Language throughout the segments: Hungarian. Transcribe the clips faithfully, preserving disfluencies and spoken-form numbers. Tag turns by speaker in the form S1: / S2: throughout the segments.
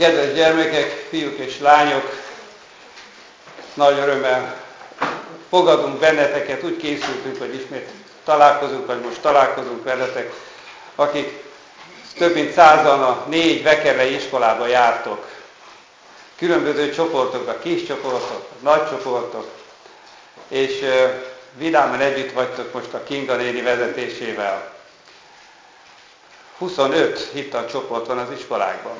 S1: Kedves gyermekek, fiúk és lányok, nagy örömmel fogadunk benneteket, úgy készültünk, hogy ismét találkozunk, vagy most találkozunk veletek, akik több mint százan a négy vekerlei iskolába jártok. Különböző csoportok, a kis csoportok, a nagy csoportok, és vidáman együtt vagytok most a Kinga néni vezetésével. huszonöt hittan csoport van az iskolákban.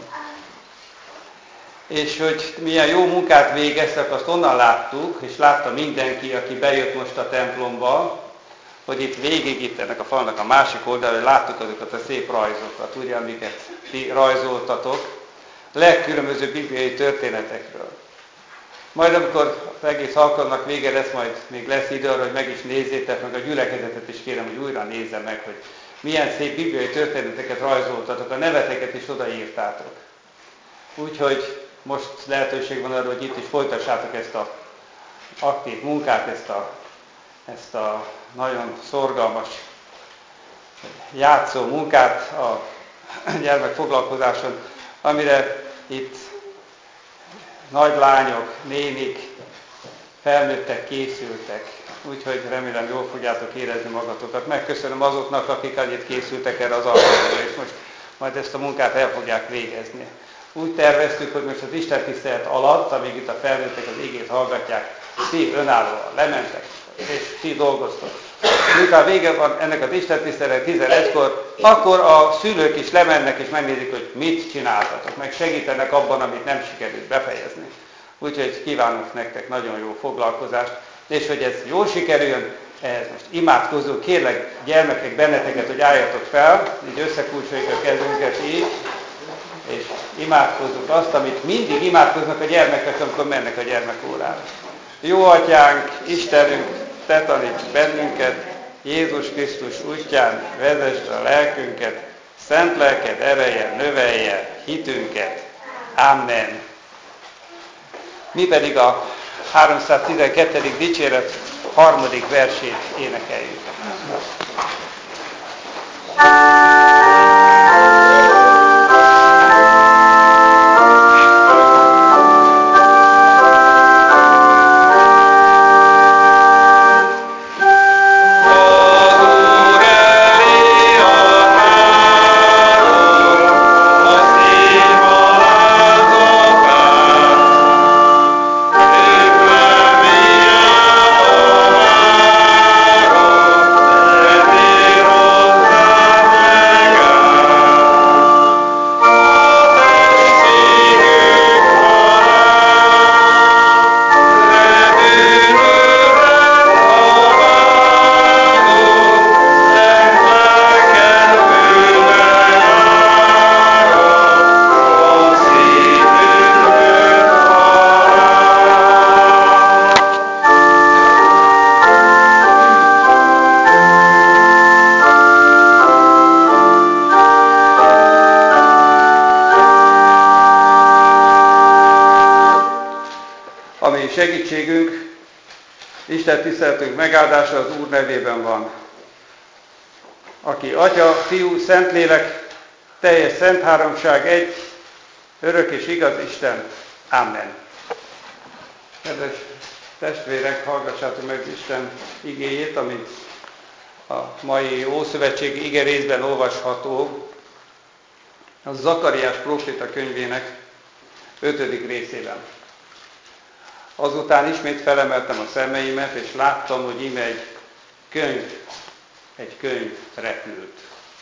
S1: És hogy milyen jó munkát végeztek, azt onnan láttuk, és látta mindenki, aki bejött most a templomba, hogy itt végig, itt ennek a falnak a másik oldalon, láttuk azokat a szép rajzokat, ugye, amiket ti rajzoltatok, legkülönbözőbb bibliai történetekről. Majd amikor az egész alkalomnak vége lesz, majd még lesz idő arra, hogy meg is nézzétek, meg a gyülekezetet is kérem, hogy újra nézze meg, hogy milyen szép bibliai történeteket rajzoltatok, a neveteket is odaírtátok. Úgyhogy most lehetőség van arra, hogy itt is folytassátok ezt a aktív munkát, ezt a, ezt a nagyon szorgalmas játszó munkát a gyermekfoglalkozáson, amire itt nagy lányok, nénik, felnőttek, készültek. Úgyhogy remélem jól fogjátok érezni magatokat. Megköszönöm azoknak, akik annyit készültek erre az alkalomra, és most majd ezt a munkát el fogják végezni. Úgy terveztük, hogy most az Isten tisztelet alatt, amíg itt a felnőttek az igét hallgatják, ti önállóan lementek, és ti dolgoztok. Miután vége van ennek az Isten tisztelet tizenegykor, akkor a szülők is lemennek, és megnézik, hogy mit csináltatok, meg segítenek abban, amit nem sikerült befejezni. Úgyhogy kívánok nektek nagyon jó foglalkozást, és hogy ez jól sikerüljön, ehhez most imádkozunk. Kérlek, gyermekek, benneteket, hogy álljatok fel, így összekulcsoljuk a kezünket így, és imádkozzuk azt, amit mindig imádkoznak a gyermekek, amikor mennek a gyermekórára. Jó Atyánk, Istenünk, Te taníts bennünket, Jézus Krisztus útján vezesd a lelkünket, szent lelked ereje növelje hitünket. Amen. Mi pedig a háromszáztizenkettedik dicséret harmadik versét énekeljük. Segítségünk, Isten tiszteletünk megáldása az Úr nevében van. Aki Atya, Fiú, Szentlélek, teljes szent háromság egy, örök és igaz Isten. Amen. Kedves testvérek, hallgassátok meg Isten igéjét, amit a mai Ószövetségi ige részben olvasható, a Zakariás próféta könyvének ötödik részében. Azután ismét felemeltem a szemeimet, és láttam, hogy íme egy könyv, egy könyv repült.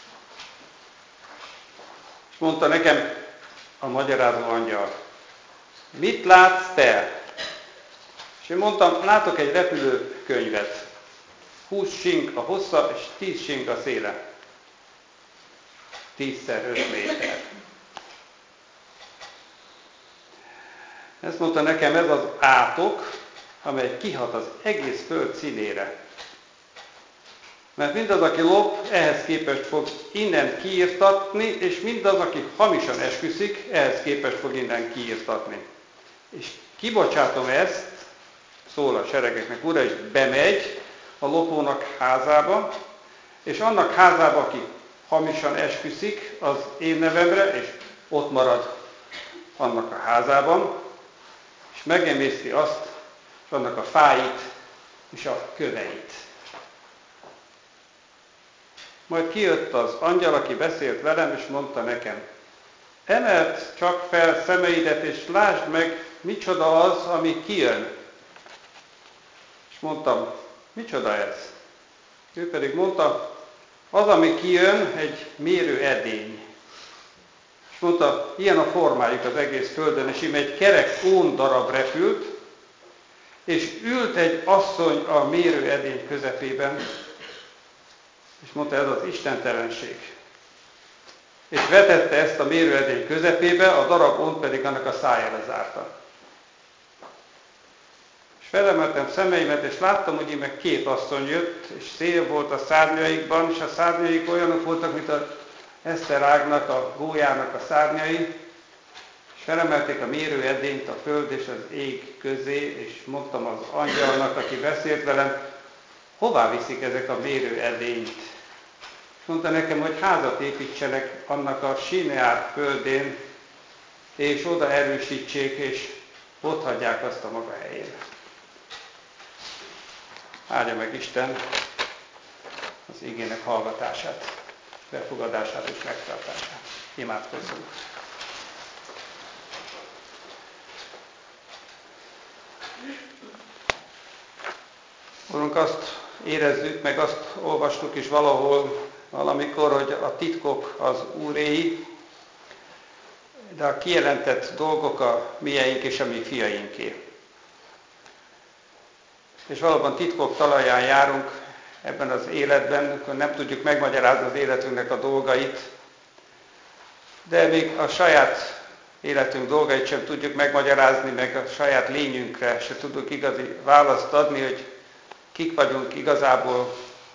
S1: És mondta nekem a magyarázó angyal, mit látsz te? És én mondtam, látok egy repülő könyvet. Húsz sink a hossza, és tíz sink a széle. Tízszer öt méter. Ezt mondta nekem, ez az átok, amely kihat az egész föld színére. Mert mindaz, aki lop, ehhez képest fog innen kiirtatni, és mindaz, aki hamisan esküszik, ehhez képest fog innen kiirtatni. És kibocsátom ezt, szól a seregeknek ura, és bemegy a lopónak házába, és annak házába, aki hamisan esküszik az én nevemre, és ott marad annak a házában, és megemészti azt, és annak a fáit, és a köveit. Majd kijött az angyal, aki beszélt velem, és mondta nekem, emeld csak fel szemeidet, és lásd meg, micsoda az, ami kijön. És mondtam, micsoda ez? Ő pedig mondta, az, ami kijön, egy mérőedény. És mondta, ilyen a formájuk az egész földön, és íme egy kerek ón darab repült, és ült egy asszony a mérőedény közepében, és mondta, ez az istentelenség. És vetette ezt a mérőedény közepébe, a darab ónt pedig annak a szájára zárta. És felemeltem szemeimet, és láttam, hogy íme két asszony jött, és szél volt a szárnyaikban, és a szárnyaik olyanok voltak, mint az eszterágnak, a gólyának a szárnyai, és felemelték a mérőedényt a föld és az ég közé, és mondtam az angyalnak, aki beszélt velem, hová viszik ezek a mérőedényt? És mondta nekem, hogy házat építsenek annak a Sineár földén, és oda erősítsék, és ott hagyják azt a maga helyén. Áldja meg Isten az igének hallgatását, befogadását és megtartását. Imádkozzunk! Urunk, azt érezzük, meg azt olvastuk is valahol, valamikor, hogy a titkok az Úréi, de a kijelentett dolgok a mieink és a mi fiainké. És valóban titkok talaján járunk ebben az életben, akkor nem tudjuk megmagyarázni az életünknek a dolgait, de még a saját életünk dolgait sem tudjuk megmagyarázni, meg a saját lényünkre se tudjuk igazi választ adni, hogy kik vagyunk igazából.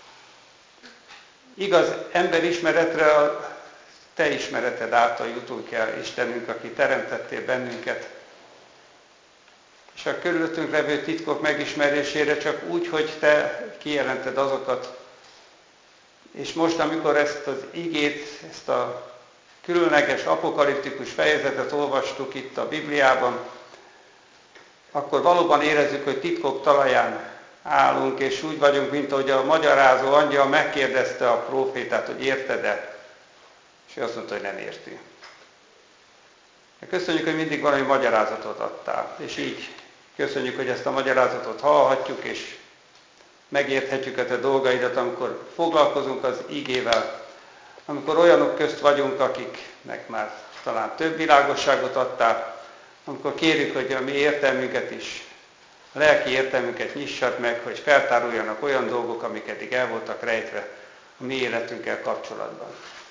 S1: Igaz emberismeretre a Te ismereted által jutunk el, Istenünk, aki teremtettél bennünket. És a körülöttünk levő titkok megismerésére csak úgy, hogy Te kijelented azokat. És most, amikor ezt az igét, ezt a különleges apokaliptikus fejezetet olvastuk itt a Bibliában, akkor valóban érezzük, hogy titkok talaján állunk, és úgy vagyunk, mint ahogy a magyarázó angyal megkérdezte a prófétát, hogy érted-e? És ő azt mondta, hogy nem érti. Köszönjük, hogy mindig valami magyarázatot adtál, és így köszönjük, hogy ezt a magyarázatot hallhatjuk, és megérthetjük a Te dolgaidat, amikor foglalkozunk az igével, amikor olyanok közt vagyunk, akiknek már talán több világosságot adtál, amikor kérjük, hogy a mi értelmünket is, a lelki értelmünket nyissad meg, hogy feltáruljanak olyan dolgok, amik eddig el voltak rejtve a mi életünkkel kapcsolatban.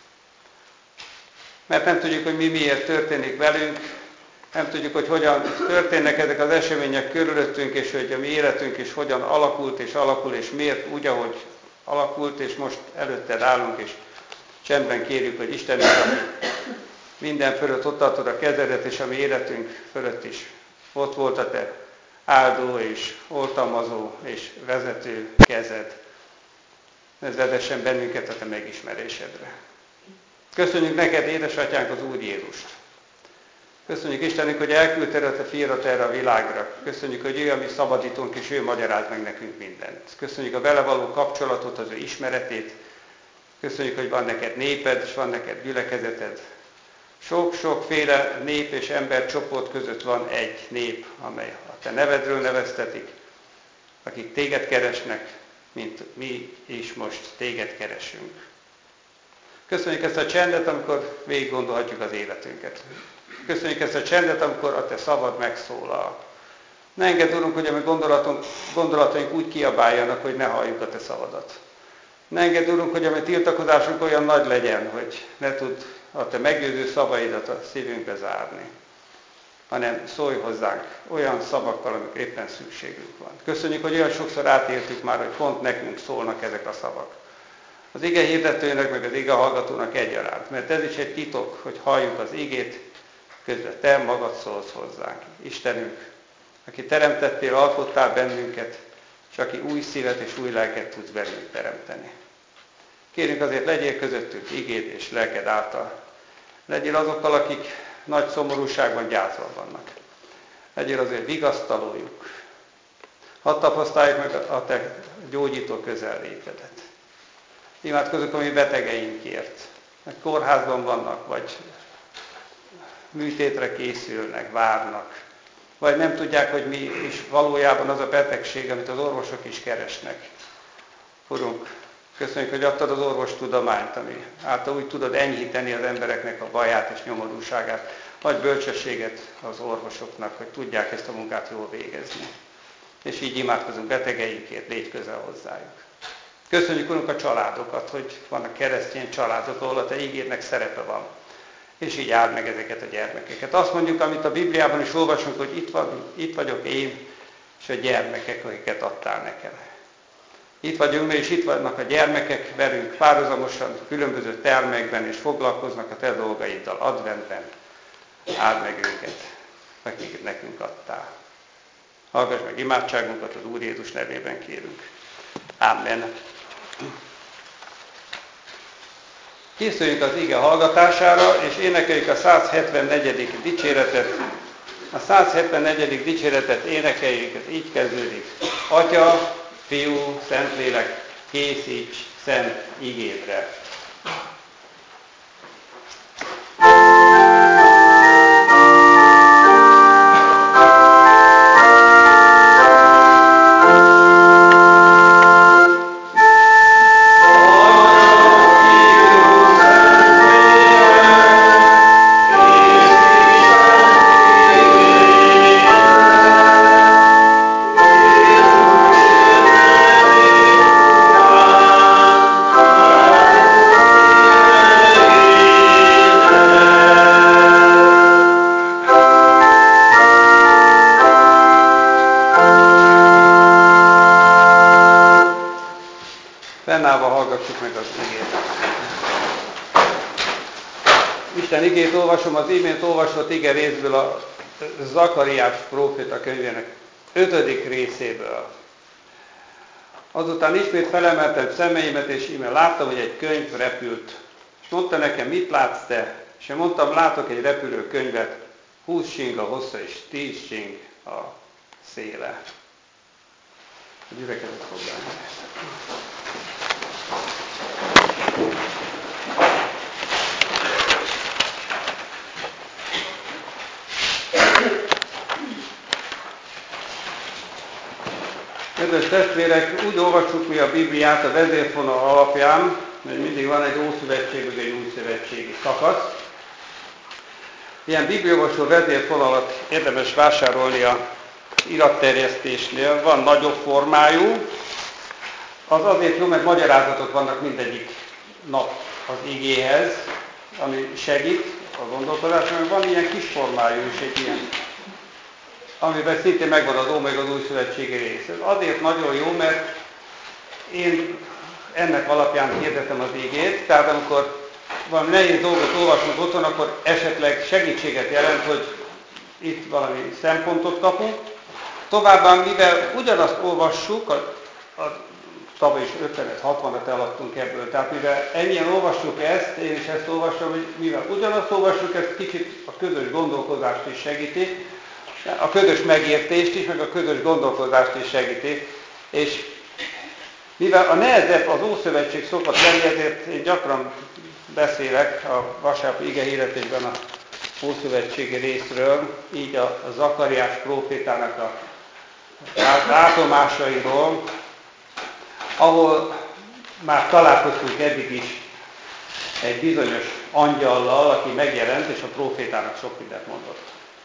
S1: Mert nem tudjuk, hogy mi miért történik velünk, nem tudjuk, hogy hogyan történnek ezek az események körülöttünk, és hogy a mi életünk is hogyan alakult és alakul, és miért úgy, ahogy alakult, és most előtted állunk, és csendben kérjük, hogy Istenünk, minden fölött ott tartod a kezedet, és a mi életünk fölött is ott volt a Te áldó és oltalmazó és vezető kezed. Ez vezessen bennünket a Te megismerésedre. Köszönjük neked, édesatyánk, az Úr Jézust. Köszönjük Istenünk, hogy elküldted a Te fiadat erre a világra. Köszönjük, hogy ő a mi szabadítónk, és ő magyaráz meg nekünk mindent. Köszönjük a vele való kapcsolatot, az ő ismeretét. Köszönjük, hogy van neked néped, és van neked gyülekezeted. Sok-sokféle nép és embercsoport között van egy nép, amely a Te nevedről neveztetik, akik téged keresnek, mint mi is most téged keresünk. Köszönjük ezt a csendet, amikor végig gondolhatjuk az életünket. Köszönjük ezt a csendet, amikor a Te szavad megszólal. Ne engedd, Urunk, hogy a mi gondolatunk, gondolataink úgy kiabáljanak, hogy ne halljuk a Te szavadat. Ne engedd, Urunk, hogy a mi tiltakozásunk olyan nagy legyen, hogy ne tud a Te meggyőző szavaidat a szívünkbe zárni, hanem szólj hozzánk olyan szavakkal, amik éppen szükségünk van. Köszönjük, hogy olyan sokszor átéltük már, hogy pont nekünk szólnak ezek a szavak. Az ige hirdetőnek, meg az ige hallgatónak egyaránt, mert ez is egy titok, hogy halljuk az igét, közben Te magad szólsz hozzánk. Istenünk, aki teremtettél, alkottál bennünket, és aki új szívet és új lelket tudsz bennünk teremteni. Kérünk azért, legyél közöttünk igéd és lelked által. Legyél azokkal, akik nagy szomorúságban, gyászban vannak. Legyél az ő vigasztalójuk. Hadd tapasztaljuk meg a te gyógyító közellétedet. Imádkozunk a mi betegeinkért. Meg kórházban vannak, vagy műtétre készülnek, várnak. Vagy nem tudják, hogy mi is valójában az a betegség, amit az orvosok is keresnek. Urunk, köszönjük, hogy adtad az orvostudományt, ami által úgy tudod enyhíteni az embereknek a baját és nyomorúságát. Adj bölcsességet az orvosoknak, hogy tudják ezt a munkát jól végezni. És így imádkozunk betegeinkért, légy közel hozzájuk. Köszönjük, Urunk, a családokat, hogy vannak keresztény családok, ahol a te ígédnek szerepe van. És így áld meg ezeket a gyermekeket. Azt mondjuk, amit a Bibliában is olvasunk, hogy itt, van, itt vagyok én, és a gyermekek, akiket adtál nekem. Itt vagyunk mi, és itt vannak a gyermekek velünk párhuzamosan, különböző termekben, és foglalkoznak a te dolgaiddal, adventben. Áld meg őket, akiket nekünk adtál. Hallgass meg imádságunkat, az Úr Jézus nevében kérünk. Amen. Készüljünk az ige hallgatására, és énekeljük a száz hetvennegyedik dicséretet. A száz hetvennegyedik dicséretet énekeljük, ez így kezdődik. Atya, Fiú, Szentlélek, készíts szent igédre. Fennállva hallgassuk meg az igét. Isten igét olvasom, az imént olvasott ige részből a Zakariás próféta könyvének ötödik részéből. Azután ismét felemeltem szemeimet, és íme láttam, hogy egy könyv repült. És mondta nekem, mit látsz te? És én mondtam, látok egy repülő könyvet, húsz sing a hossza és tíz sing a széle. A gyülekezet foglalni. Kedves testvérek, úgy olvassuk mi a Bibliát a vezérfonal alapján, mert mindig van egy ószövetség, meg egy új szövetségi szakasz. Ilyen bibliaolvasó vezérfonalat érdemes vásárolni a iratterjesztésnél. Van nagyobb formájú, az azért jó, mert magyarázatok vannak mindegyik nap az igéhez, ami segít a gondolkodásban. Van ilyen kis formájú is, egy ilyen, amiben szintén megvan az Ó meg az új szövetségi rész. Ez azért nagyon jó, mert én ennek alapján hirdetem az igét, tehát amikor valami nehéz dolgot olvasunk otthon, akkor esetleg segítséget jelent, hogy itt valami szempontot kapunk. Továbbá, mivel ugyanazt olvassuk, a, a tavaly is ötvenet hatvanat eladtunk ebből, tehát mivel ennyien olvassuk ezt, én is ezt olvasom, hogy mivel ugyanazt olvassuk, ez kicsit a közös gondolkozást is segíti, a közös megértést is, meg a közös gondolkozást is segíti, és mivel a nehezebb az Ószövetség szokott lenni, ezért én gyakran beszélek a vasárnapi igehirdetésben a Ószövetségi részről, így a, a Zakariás prófétának a látomásairól, ahol már találkoztunk eddig is egy bizonyos angyallal, aki megjelent, és a prófétának sok mindent mondott.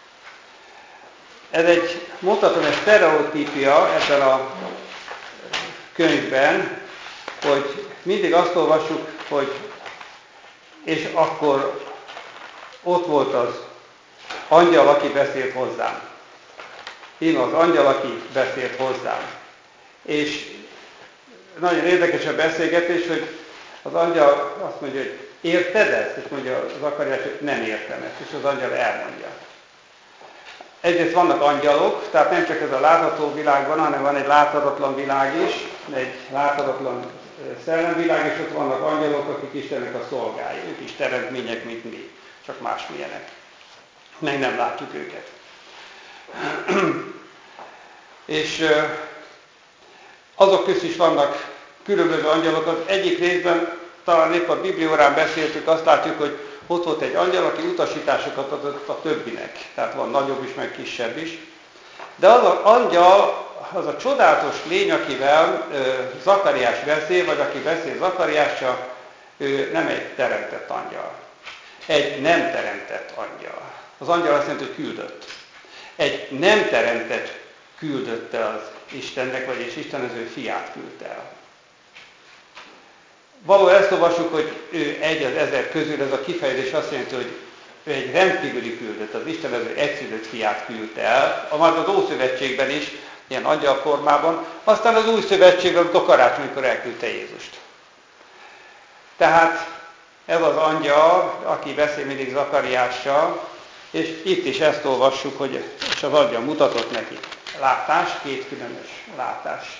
S1: Ez egy, mondhatom, egy sztereotípia ebben a könyvben, hogy mindig azt olvassuk, hogy és akkor ott volt az angyal, aki beszélt hozzám. Én az angyal, aki beszélt hozzám. És nagyon érdekes a beszélgetés, hogy az angyal azt mondja, hogy érted ezt? És mondja Zakariás, hogy nem értem ezt. És az angyal elmondja. Egyrészt vannak angyalok, tehát nem csak ez a látható világ van, hanem van egy láthatatlan világ is, egy láthatatlan szellemvilág, és ott vannak angyalok, akik Istennek a szolgái. Ők is teremtmények, mint mi, csak másmilyenek. meg nem látjuk őket. És azok közt is vannak különböző angyalok. Az egyik részben, talán épp a Bibliórán beszéltük, azt látjuk, hogy ott volt egy angyal, aki utasításokat adott a többinek. Tehát van nagyobb is, meg kisebb is. De az az angyal, az a csodálatos lény, akivel ö, Zakariás beszél, vagy aki beszél Zakariással, ő nem egy teremtett angyal. Egy nem teremtett angyal. Az angyal azt jelenti, hogy küldött. Egy nem teremtett küldötte az Istennek, vagyis Isten az ő fiát küldte el. Valóban ezt olvassuk, hogy ő egy az ezer közül, ez a kifejezés azt jelenti, hogy ő egy rendkívüli küldött, az Isten az ő egyszülött fiát küldte el, már az Ószövetségben is, ilyen angyalformában, aztán az Új Szövetségben, amikor karácsonykor elküldte Jézust. Tehát ez az angyal, aki beszél mindig Zakariással, és itt is ezt olvassuk, hogy és az angyal mutatott neki látást, két különös látást.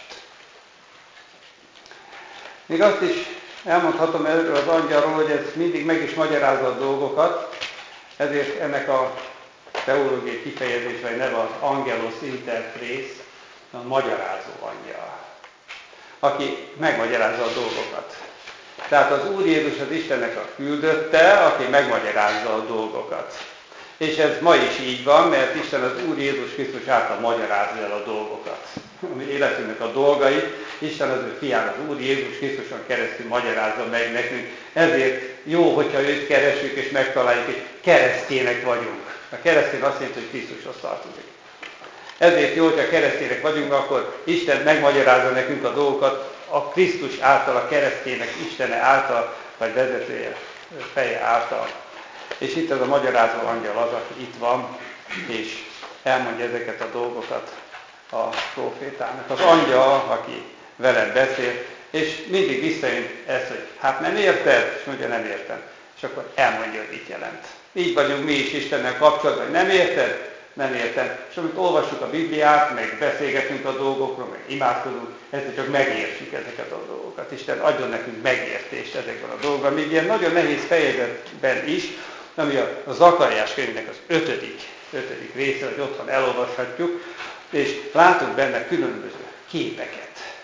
S1: Még azt is elmondhatom erről az angyalról, hogy ez mindig meg is magyarázza a dolgokat, ezért ennek a teológiai kifejezés, vagy neve az angelos interpres, a magyarázó angyal, aki megmagyarázza a dolgokat. Tehát az Úr Jézus az Istennek a küldötte, aki megmagyarázza a dolgokat. És ez ma is így van, mert Isten az Úr Jézus Krisztus által magyarázza el a dolgokat. A mi életünknek a dolgait Isten az ő fián, az Úr Jézus Krisztuson keresztül magyarázza meg nekünk. Ezért jó, hogyha őt keresünk és megtaláljuk, hogy keresztjének vagyunk. A keresztény azt jelenti, hogy Krisztushoz tartozik. Ezért jó, hogyha keresztények vagyunk, akkor Isten megmagyarázza nekünk a dolgokat a Krisztus által, a keresztények Istene által, vagy vezetője feje által. És itt ez a magyarázó angyal az, aki itt van, és elmondja ezeket a dolgokat a prófétának. Az angyal, aki veled beszél, és mindig visszajön ezt, hogy hát nem érted, és mondja, nem értem. És akkor elmondja, hogy mit jelent. Így vagyunk mi is Istennel kapcsolatban, hogy nem érted, nem értem. És amit olvassuk a Bibliát, meg beszélgetünk a dolgokról, meg imádkozunk, ezzel csak megértjük ezeket a dolgokat. Isten adjon nekünk megértést ezekben a dolgokban. Még ilyen nagyon nehéz fejezetben is, ami a Zakariás könyvnek az ötödik, ötödik része, hogy otthon elolvashatjuk, és látunk benne különböző képeket.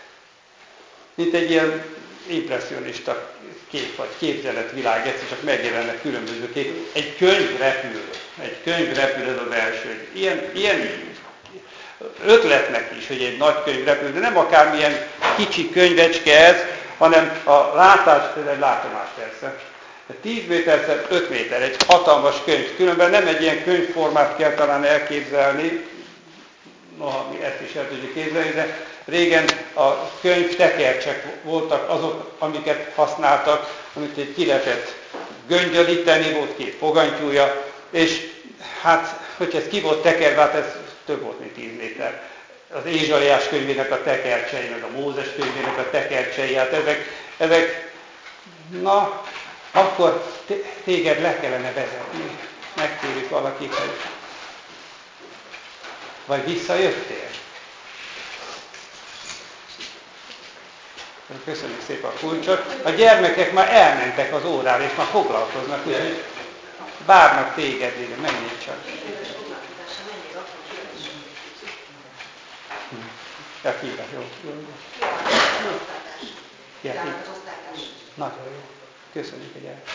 S1: Mint egy ilyen impresszionista kép, vagy képzeletvilág, egyszer csak megjelennek különböző képek. Egy könyv repül, egy könyv repül, ez az első. Ilyen, ilyen ötletnek is, hogy egy nagy könyv repül, de nem akármilyen kicsi könyvecske ez, hanem a látás, ez egy látomás persze. tíz méter, öt méter, egy hatalmas könyv. Különben nem egy ilyen könyvformát kell talán elképzelni, noha mi ezt is el tudjuk képzelni, de régen a könyv tekercsek voltak azok, amiket használtak, amit egy ki lehetett göngyölíteni, volt két fogantyúja, és hát, hogyha ez ki volt tekerve, hát ez több volt, mint tíz méter. Az Ézsaiás könyvének a tekercsei, meg a Mózes könyvének a tekercsei, hát ezek, ezek na, akkor téged le kellene vezetni. Megkérjük valakit, hogy vagy visszajöttél. Köszönjük szépen a kulcsot. A gyermekek már elmentek az órára, és már foglalkoznak, úgyhogy várnak téged, igen, menjél csak. Ja, kivel, jó, jó, jó. Ja, nagyon jó. Köszönjük, hogy el.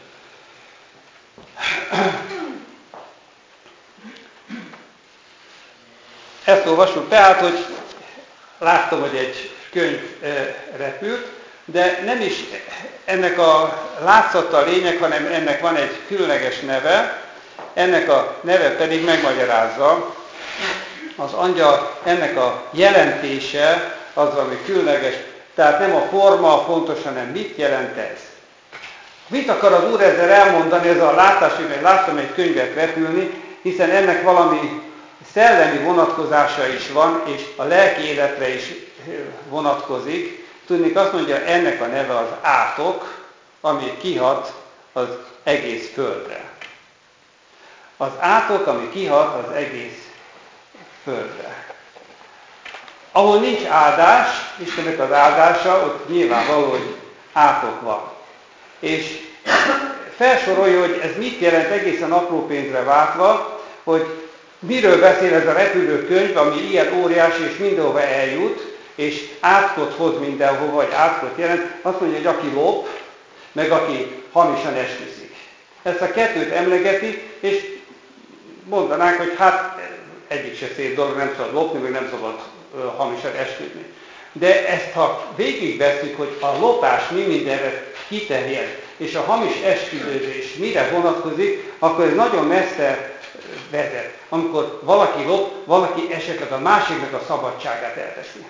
S1: Ezt olvassuk, tehát, hogy láttam, hogy egy könyv repült, de nem is ennek a látszata a lényeg, hanem ennek van egy különleges neve, ennek a neve pedig megmagyarázza. Az angyal, ennek a jelentése az, ami különleges, tehát nem a forma fontos, hanem mit jelent ez. Mit akar az Úr ezzel elmondani, ez a látás, hogy láttam egy könyvet repülni, hiszen ennek valami szellemi vonatkozása is van, és a lelki életre is vonatkozik. Tudnék, azt mondja, ennek a neve az átok, ami kihat az egész földre. Az átok, ami kihat az egész földre. Ahol nincs áldás, Istennek az áldása, ott nyilvánvaló, hogy átok van. És felsorolja, hogy ez mit jelent egészen apró pénzre váltva, hogy miről beszél ez a repülőkönyv, ami ilyen óriási és mindenhova eljut, és átkot hoz mindenhova, vagy átkot jelent. Azt mondja, hogy aki lop, meg aki hamisan esküszik. Ezt a kettőt emlegeti, és mondanánk, hogy hát egyik se szép dolog, nem szabad lopni, meg nem szabad uh, hamisan esküdni. De ezt, ha végigvesszük, hogy a lopás mi mindenre kiterjed, és a hamis esküdőzés mire vonatkozik, akkor ez nagyon messze vezet. Amikor valaki lop, valaki esetleg a másiknak a szabadságát elveszi.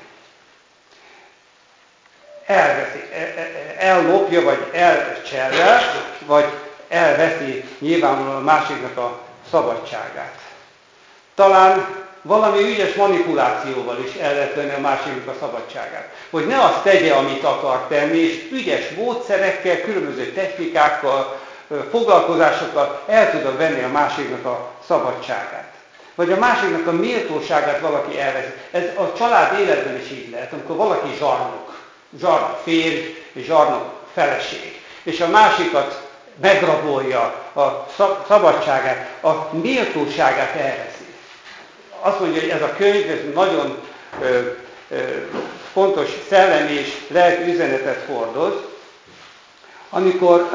S1: Elveszi, ellopja, vagy elcsellel, vagy elveszi nyilvánvalóan a másiknak a szabadságát. Talán valami ügyes manipulációval is el lehet venni a másiknak a szabadságát. Hogy ne azt tegye, amit akar tenni, és ügyes módszerekkel, különböző technikákkal, foglalkozásokkal el tudod venni a másiknak a szabadságát. Vagy a másiknak a méltóságát valaki elveszi. Ez a család életben is így lehet, amikor valaki zsarnok. Zsarnok férj és zsarnok feleség. És a másikat megrabolja, a szabadságát, a méltóságát elveszi. Azt mondja, hogy ez a könyv ez nagyon ö, ö, fontos szellemi és lelki üzenetet hordoz, amikor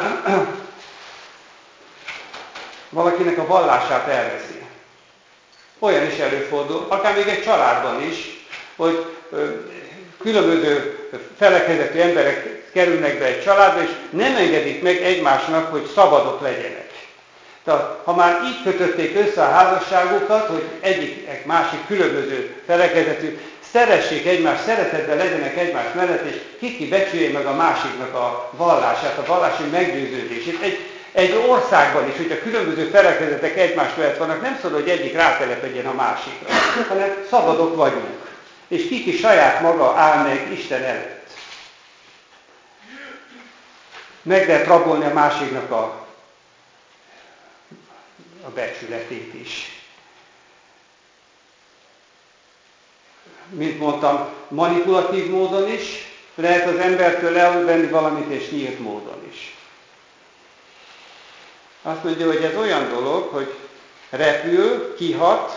S1: valakinek a vallását elveszi. Olyan is előfordul, akár még egy családban is, hogy ö, különböző felekezetű emberek kerülnek be egy családba, és nem engedik meg egymásnak, hogy szabadok legyenek. Tehát, ha már így kötötték össze a házasságukat, hogy egyik másik különböző felekezetű, szeressék egymást, szeretetben legyenek egymás mellett, és kiki becsülje meg a másiknak a vallását, a vallási meggyőződését. Egy, egy országban is, hogyha különböző felekezetek egymás mellett vannak, nem szabad, hogy egyik rátelepedjen a másikra, hanem szabadok vagyunk. És kiki saját maga áll meg Isten előtt. Meg lehet rabolni a másiknak a, a becsületét is. Mint mondtam, manipulatív módon is, lehet az embertől elvenni valamit, és nyílt módon is. Azt mondja, hogy ez olyan dolog, hogy repül, kihat,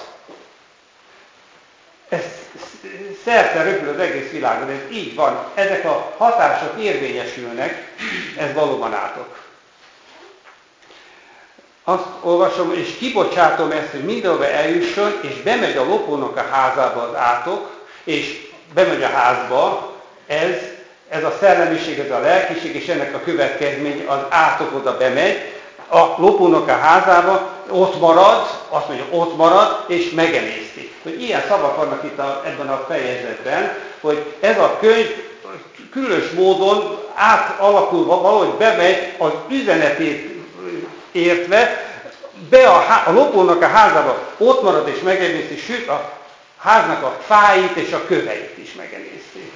S1: ez szerte röpül az egész világon, ez így van. Ezek a hatások érvényesülnek, ez valóban átok. Azt olvasom, és kibocsátom ezt, hogy mindenhova eljusson, és bemegy a lopónak a házába az átok, és bemegy a házba, ez, ez a szellemiség, ez a lelkiség, és ennek a következmény, az átok oda bemegy, a lopónak a házába, ott marad, azt mondja, ott marad, és megemészti. Hogy ilyen szavak vannak itt a, ebben a fejezetben, hogy ez a könyv különös módon átalakulva, valahogy bemegy az üzenetét értve, be a, há- a lopónak a házába, ott marad és megemészti, sőt a háznak a fáit és a köveit is megemészti.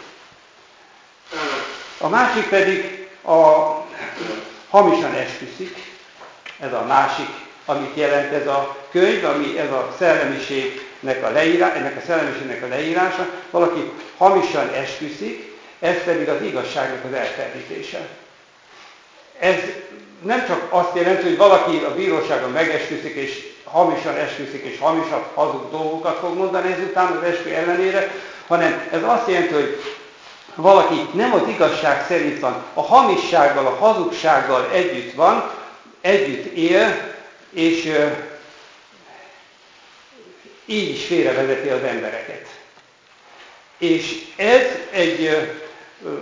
S1: A másik pedig a hamisan esküszik, ez a másik, amit jelent ez a könyv, ami ez a szellemiségnek a leírá, ennek a szellemiségnek a leírása, valaki hamisan esküszik, ez pedig az igazságnak az elferdítése. Ez nem csak azt jelenti, hogy valaki a bíróságon megesküszik, és hamisan esküszik, és hamisan hazug dolgokat fog mondani ezután az eskü ellenére, hanem ez azt jelenti, hogy valaki nem az igazság szerint van, a hamissággal, a hazugsággal együtt van, együtt él, és ö, így is félrevezeti az embereket. És ez egy ö, ö,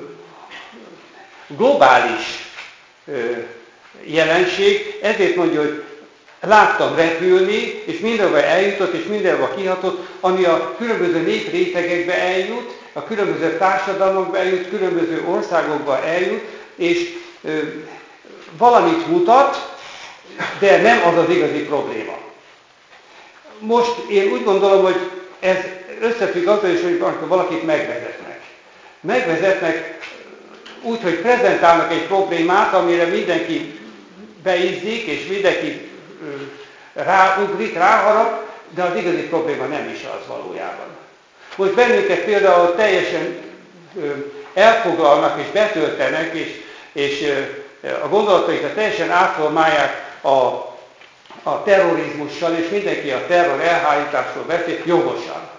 S1: globális ö, jelenség, ezért mondja, hogy láttam repülni, és mindenhova eljutott, és mindenhova kihatott, ami a különböző néprétegekbe eljut, a különböző társadalmakba eljut, különböző országokba eljut, és ö, valamit mutat, de nem az az igazi probléma. Most én úgy gondolom, hogy ez összefügg azzal is, hogy valakit megvezetnek. Megvezetnek úgy, hogy prezentálnak egy problémát, amire mindenki beizzik, és mindenki ráugrik, ráharap, de az igazi probléma nem is az valójában. Most bennünket például teljesen elfoglalnak és betöltenek, és, és a gondolataikra teljesen átformálják a, a terrorizmussal, és mindenki a terror elhárításról beszél jogosan.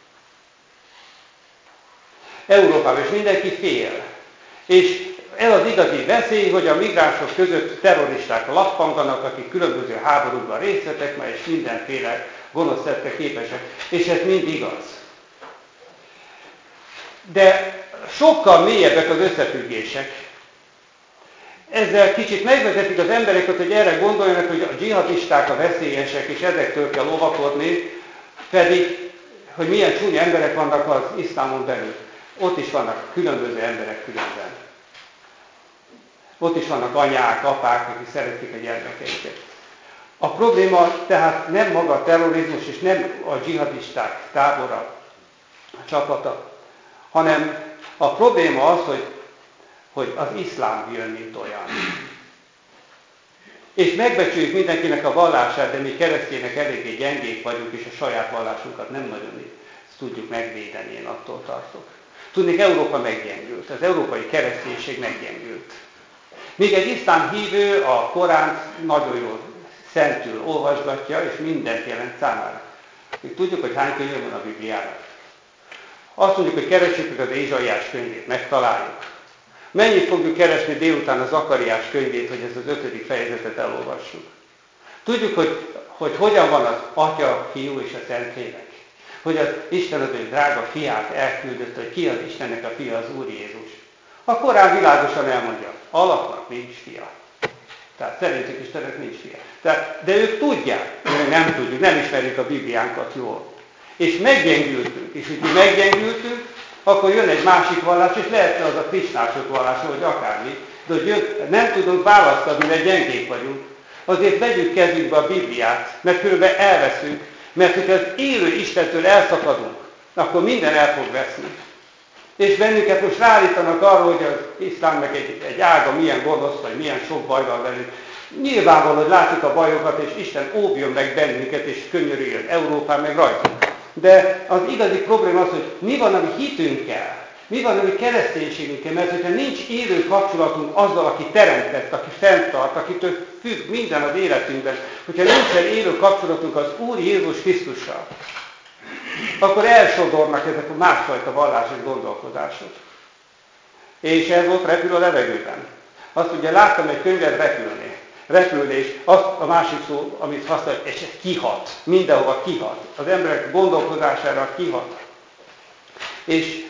S1: Európában is mindenki fél. És ez az igazi veszély, hogy a migránsok között terroristák lappanganak, akik különböző háborúkban részt vettek, mert és mindenféle gonosz tettre képesek. És ez mind igaz. De sokkal mélyebbek az összefüggések. Ezzel kicsit megvezetik az embereket, hogy erre gondoljanak, hogy a dzsihadisták a veszélyesek, és ezektől kell óvakodni, pedig, hogy milyen csúnya emberek vannak az iszlámon belül. Ott is vannak különböző emberek különben. Ott is vannak anyák, apák, akik szeretik a gyermekeiket. A probléma tehát nem maga a terrorizmus, és nem a dzsihadisták tábora, a csapata, hanem a probléma az, hogy, hogy az iszlám jön, mint olyan. És megbecsüljük mindenkinek a vallását, de mi keresztények eléggé gyengék vagyunk, és a saját vallásunkat nem nagyon tudjuk megvédeni, én attól tartok. Tudnék, Európa meggyengült, az európai kereszténység meggyengült. Míg egy iszlám hívő a Koránt nagyon jól szentül olvasgatja, és mindent jelent számára. Még tudjuk, hogy hány könyve van a Bibliának. Azt mondjuk, hogy keressük meg az Ézsaiás könyvét, megtaláljuk. Mennyit fogjuk keresni délután az Zakariás könyvét, hogy ezt az ötödik fejezetet elolvassuk. Tudjuk, hogy, hogy hogyan van az Atya, Fiú és a Szentlélek. Hogy az Isten az ő drága fiát elküldött, hogy ki az Istennek a fia, az Úr Jézus. A Korán világosan elmondja, Allahnak nincs fia. Tehát szerintük Istennek nincs fia. Tehát, de ők tudják, mi nem tudjuk, nem ismerjük a Bibliánkat jól. És meggyengültünk, és úgy meggyengültünk, akkor jön egy másik vallás, és lehet az a krisnások vallása, vagy akármi, de hogy jön, nem tudunk választani, mert gyengék vagyunk. Azért vegyük kezünkbe a Bibliát, mert különben elveszünk, mert hogyha az élő Istentől elszakadunk, akkor minden el fog veszni. És bennünket most ráállítanak arra, hogy az iszlám meg egy, egy ága milyen gonosz, vagy milyen sok baj van velünk. Nyilvánvaló, hogy látjuk a bajokat, és Isten óvjon meg bennünket, és könyörüljön Európán, meg rajtunk. De az igazi probléma az, hogy mi van a mi hitünkkel, mi van a mi kereszténységünkkel, mert hogyha nincs élő kapcsolatunk azzal, aki teremtett, aki fenntart, akitől függ minden az életünkben, hogyha nincsen élő kapcsolatunk az Úr Jézus Krisztussal, akkor elsodornak ezek a másfajta vallásos gondolkodások. És ez ott repül a levegőben. Azt ugye láttam egy könyvet repülni. Repülni, és az a másik szó, amit használ, és ez kihat. Mindenhova kihat. Az emberek gondolkodására kihat. És,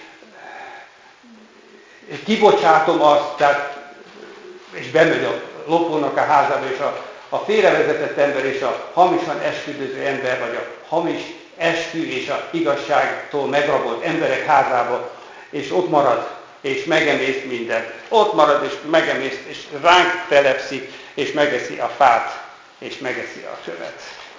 S1: és kibocsátom azt, tehát, és bemegy a lopónak a házába, és a, a félrevezetett ember, és a hamisan esküdöző ember, vagy a hamis eskü és a igazságtól megrabolt emberek házába, és ott marad, és megemészt mindent. Ott marad, és megemészt, és ránk telepszik, és megeszi a fát, és megeszi a követ.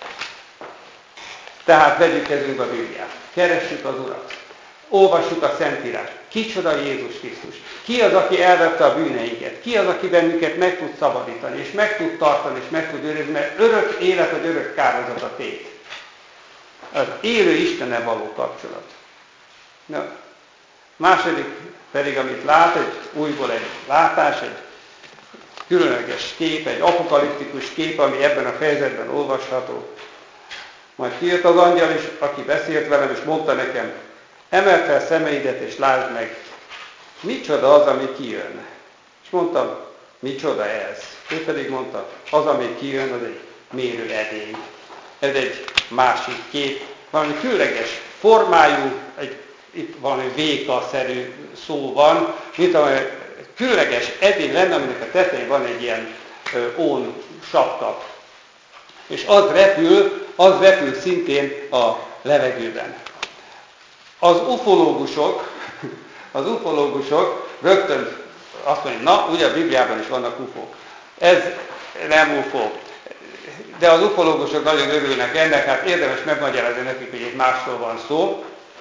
S1: Tehát vegyük kezünkbe a Bibliát, keressük az Urat, olvassuk a Szentírást. Kicsoda Jézus Krisztus? Ki az, aki elvette a bűneinket? Ki az, aki bennünket meg tud szabadítani, és meg tud tartani, és meg tud őrizni, mert örök élet, vagy örök kározat a tét. Az élő Istennel való kapcsolat. Na, második pedig, amit lát, egy újból egy látás, egy különleges kép, egy apokaliptikus kép, ami ebben a fejezetben olvasható. Majd kijött az angyal is, aki beszélt velem, és mondta nekem, emeld fel szemeidet, és lásd meg, micsoda az, ami kijön. És mondtam, micsoda ez? Ő pedig mondta, az, ami kijön, az egy mérő edény. Ez egy másik kép, valami különleges formájú, egy, itt valami vékaszerű szó van, mint amely különleges edény lenne, aminek a tetején van egy ilyen ö, ón sapka. És az repül, az repül szintén a levegőben. Az ufológusok, az ufológusok rögtön azt mondják, na, ugye a Bibliában is vannak ufók. Ez nem ufó. De az ufológusok nagyon örülnek ennek, hát érdemes megmagyarázni nekik, hogy itt másról van szó.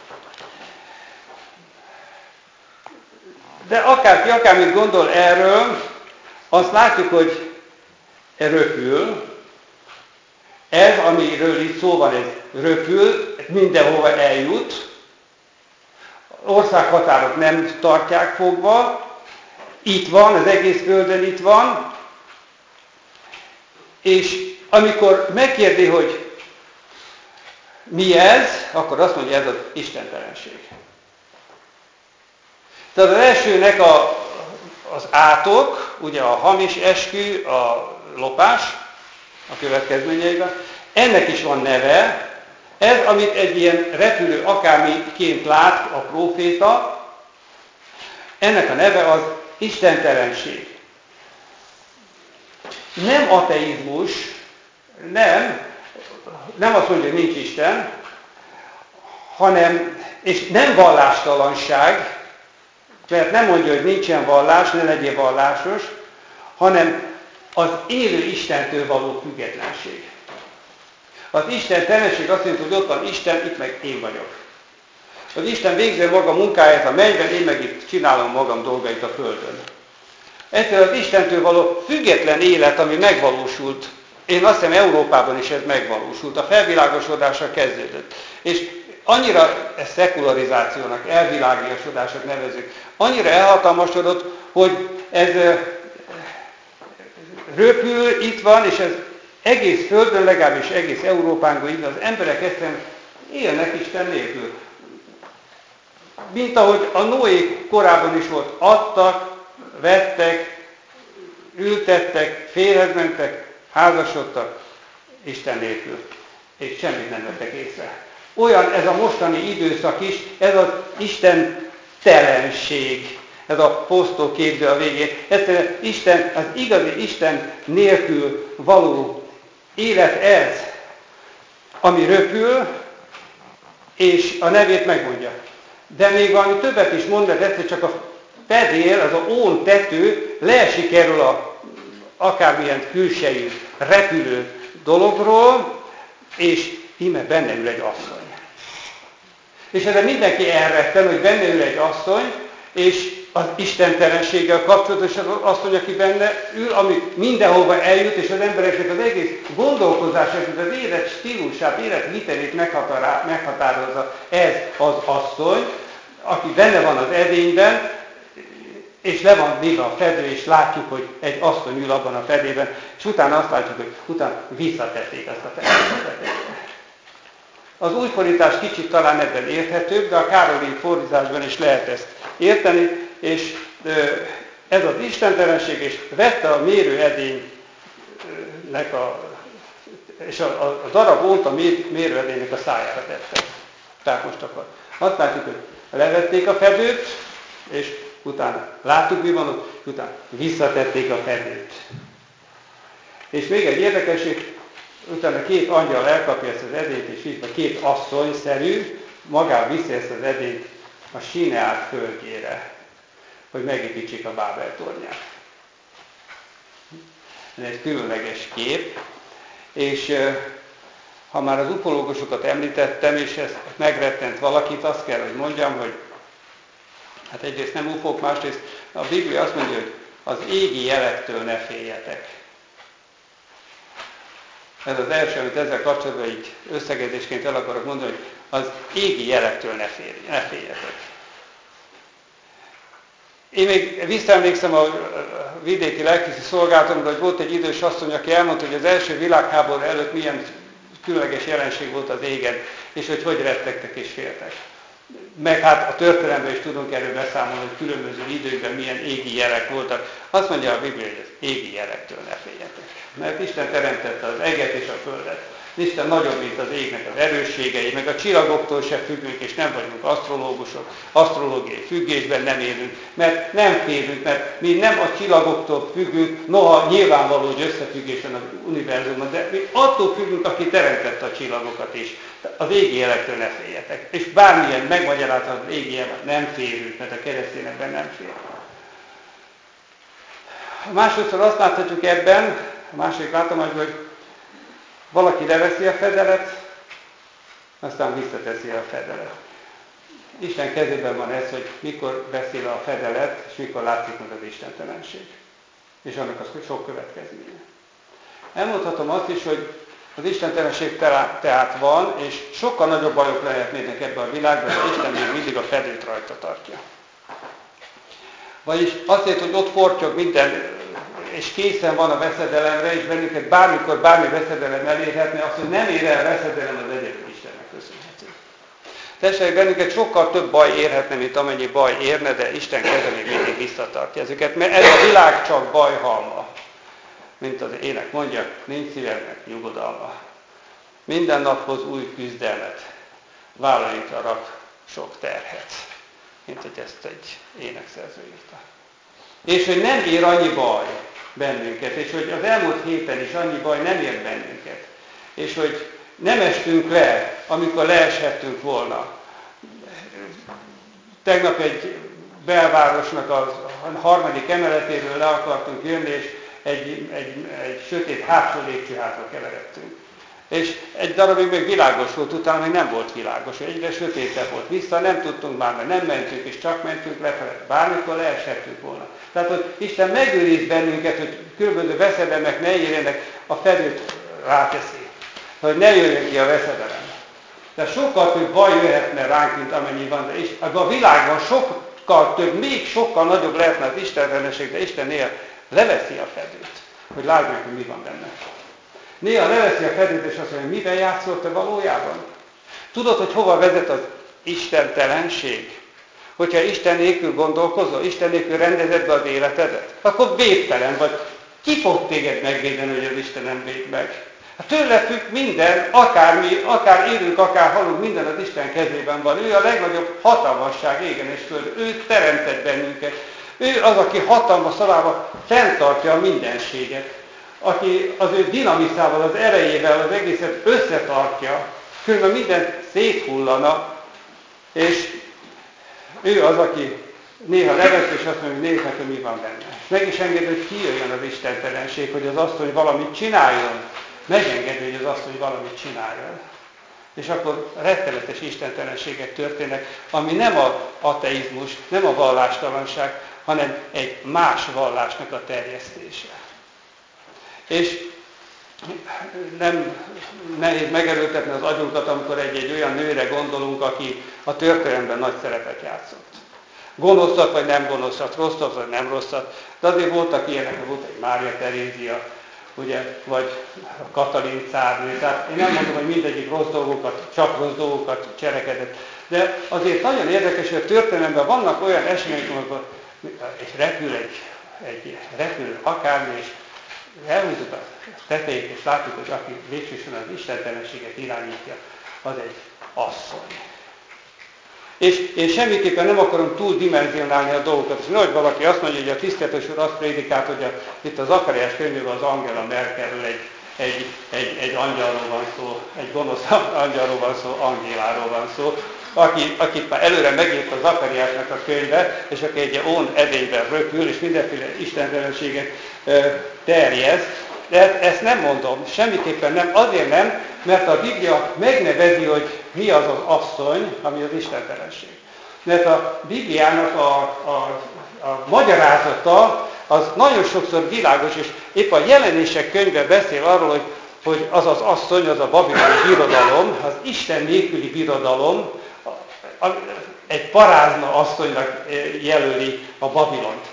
S1: De akárki, akármit gondol erről, azt látjuk, hogy röpül. Ez, amiről itt szó van, ez röpül, mindenhova eljut. Országhatárok nem tartják fogva, itt van, az egész földön itt van, és amikor megkérdi, hogy mi ez, akkor azt mondja, ez az istentelenség. Tehát az elsőnek a, az átok, ugye a hamis eskü, a lopás, a következményeivel, ennek is van neve, ez, amit egy ilyen repülő akármiként lát a próféta, ennek a neve az istentelenség. Nem ateizmus, nem, nem azt mondja, hogy nincs Isten, hanem, és nem vallástalanság, mert nem mondja, hogy nincsen vallás, ne legyél vallásos, hanem az élő Istentől való függetlenség. Az istentelenség azt jelenti, hogy ott van Isten, itt meg én vagyok. Az Isten végzi maga munkáját a mennyben, én meg itt csinálom magam dolgait a földön. Egyszerűen az Istentől való független élet, ami megvalósult, én azt hiszem Európában is ez megvalósult, a felvilágosodásra kezdődött. És annyira, ezt szekularizációnak, elvilágiasodásnak nevezzük, annyira elhatalmasodott, hogy ez röpül, itt van, és ez egész földön, legalábbis egész Európánkban így, az emberek egyszerűen élnek Isten nélkül. Mint ahogy a Noé korában is volt, adtak, vettek, ültettek, férhez mentek, házasodtak, Isten nélkül. És semmit nem vettek észre. Olyan ez a mostani időszak is, ez az Isten telenség, ez a posztó képző a végén. Egyszerűen Isten, az igazi Isten nélkül való élet ez, ami röpül, és a nevét megmondja. De még valami többet is mond, mert egyszer csak a fedél, az a ón tető leesik erről a akármilyen külsejű repülő dologról, és íme benne ül egy asszony. És ezzel mindenki elretten, hogy benne ül egy asszony, és az istentelenséggel kapcsolatos az asszony, aki benne ül, ami mindenhova eljut, és az embereknek az egész gondolkozását, az élet stílusát, életvitelét meghatározza ez az asszony, aki benne van az edényben, és le van véve a fedő, és látjuk, hogy egy asszony ül abban a fedében, és utána azt látjuk, hogy utána visszatették ezt a fedőt. Az új fordítás kicsit talán ebben érthetőbb, de a Károlin fordításban is lehet ezt érteni, és ez az istentelenség, és vette a mérőedénynek a, és a, a, a darab ónt a mérőedénynek a szájára tette. Tehát most akkor azt látjuk, hogy levették a fedőt, és utána láttuk, mi van ott, és utána visszatették a fedőt. És még egy érdekesség, utána két angyal elkapja ezt az edényt, és így két asszonyszerű, magával viszi ezt az edényt a Sineár földjére, hogy megépítsék a Bábel tornyát. Ez egy különleges kép, és ha már az ufológusokat említettem, és ez megrettent valakit, azt kell, hogy mondjam, hogy hát egyrészt nem ufók, másrészt a Biblia azt mondja, hogy az égi jelektől ne féljetek. Ez az első, amit ezzel kapcsolatban így összegezésként el akarok mondani, hogy az égi jelektől ne, félj, ne féljetek. Én még visszaemlékszem a vidéki lelkészi szolgálatomra, hogy volt egy idős asszony, aki elmondta, hogy az első világháború előtt milyen különleges jelenség volt az égen, és hogy hogy rettegtek és féltek. Meg hát a történelemben is tudunk erről beszámolni, hogy különböző időkben milyen égi jelek voltak. Azt mondja a Biblia, hogy az égi jelektől ne féljetek. Mert Isten teremtette az eget és a földet. Isten nagyobb, mint az égnek az erősségei, meg a csillagoktól se függünk, és nem vagyunk asztrológusok, asztrológiai függésben nem élünk, mert nem félünk, mert mi nem a csillagoktól függünk, noha nyilvánvaló, hogy összefüggés van az univerzumban, de mi attól függünk, aki teremtette a csillagokat is. Az égi jelektől ne féljetek. És bármilyen megmagyarázat az égi jelek, nem félünk, mert a keresztény ebben nem fél. Másodszor azt láthatjuk ebben, a második látomásban, hogy valaki leveszi a fedelet, aztán visszateszi a fedelet. Isten kezében van ez, hogy mikor beszél a fedelet, és mikor látszik meg az istentelenség. És annak az sok következménye. Elmondhatom azt is, hogy az istentelenség tehát van, és sokkal nagyobb bajok lehetnének ebben a világban, de Isten még mindig a fedőt rajta tartja. A második látomásban, hogy valaki leveszi a fedelet, aztán visszateszi a fedelet. Isten kezében van ez, hogy mikor beszél a fedelet, és mikor látszik meg az istentelenség. És annak az sok következménye. Elmondhatom azt is, hogy az istentelenség tehát van, és sokkal nagyobb bajok lehetnének ebben a világban, de Isten még mindig a fedőt rajta tartja. Vagyis azért, hogy ott fortyog minden, és készen van a veszedelemre, és bennünket bármikor bármi veszedelem elérhetne, azt, hogy nem ér el veszedelem, az egyedül Istennek köszönhető. Tessék, bennünket sokkal több baj érhetne, mint amennyi baj érne, de Isten keze még mindig visszatartja ezeket, mert ez a világ csak bajhalma. Mint az ének mondja, nincs szívemnek nyugodalma. Minden naphoz új küzdelmet, vállainkra rak sok terhet, mint hogy ezt egy énekszerző írta. És hogy nem ér annyi baj bennünket, és hogy az elmúlt héten is annyi baj nem ért bennünket, és hogy nem estünk le, amikor leeshettünk volna. Tegnap egy belvárosnak a harmadik emeletéről le akartunk jönni, és egy, egy, egy sötét hátsó lépcsőházba keveredtünk. És egy darabig még világos volt, utána még nem volt világos, egyre sötétebb volt. Vissza nem tudtunk már, mert nem mentünk, és csak mentünk lefele. Bármikor leeshettünk volna. Tehát, hogy Isten megőriz bennünket, hogy különböző veszedelmek ne érjenek, a fedőt ráteszi. Hogy ne jöjjön ki a veszedelem. De sokkal több baj jöhetne ránk, mint amennyi van. De és ebben a világban sokkal több, még sokkal nagyobb lehetne az istentelenség, de Isten néha leveszi a fedőt, hogy látjuk, hogy mi van benne. Néha leveszi a fedőt, és azt mondja, hogy miben játszol te valójában? Tudod, hogy hova vezet az istentelenség? Hogyha Isten nélkül gondolkozol, Isten nélkül rendezed be az életedet, akkor védtelen vagy. Ki fog téged megvédeni, hogy az Isten nem véd meg? Hát tőle függ minden, akármi, akár élünk, akár halunk, minden az Isten kezében van. Ő a legnagyobb hatalmasság égen és föld. Ő teremtett bennünket. Ő az, aki hatalma szavával fenntartja a mindenséget. Aki az ő dinamiszával, az erejével az egészet összetartja, különben minden széthullana, és ő az, aki néha levesz, és azt mondja, hogy nézd meg, hogy mi van benne. És meg is engedi, hogy kijöjjön az istentelenség, hogy az asszony valamit csináljon. Megengedi, hogy az asszony valamit csináljon. És akkor rettenetes istentelenségek történnek, ami nem az ateizmus, nem a vallástalanság, hanem egy más vallásnak a terjesztése. És nem nehéz megerőltetni az agyunkat, amikor egy-egy olyan nőre gondolunk, aki a történelemben nagy szerepet játszott. Gonoszat vagy nem gonoszat, rosszat vagy nem rosszat, de azért voltak ilyenek, volt egy Mária Terézia, ugye, vagy Katalin cárnő. Tehát én nem mondom, hogy mindegyik rossz dolgokat, csak rossz dolgokat cselekedett. De azért nagyon érdekes, hogy a történelemben vannak olyan események, amikor és repül egy, egy repül akármi, és elhúzzuk a tetejét, és látjuk, hogy aki végsősorban az istentelenséget irányítja, az egy asszony. És én semmiképpen nem akarom túl dimenzionálni a dolgokat. És nehogy valaki azt mondja, hogy a tiszteletes úr azt prédikált, hogy a, itt az Zakariás könyvében az Angela Merkelről egy, egy, egy, egy angyalról van szó, egy gonosz angyalról van szó, Angéláról van szó, aki, akit már előre megírta Zakariásnak a könyve, és aki egy ón edényben röpül, és mindenféle istentelenséget terjeszt. De ezt nem mondom, semmiképpen nem, azért nem, mert a Biblia megnevezi, hogy mi az az asszony, ami az istentelenség. Mert a Bibliának a, a, a magyarázata az nagyon sokszor világos, és épp a Jelenések könyve beszél arról, hogy, hogy az az asszony, az a babiloni birodalom, az Isten nélküli birodalom, egy parázna asszonynak jelöli a Babilont.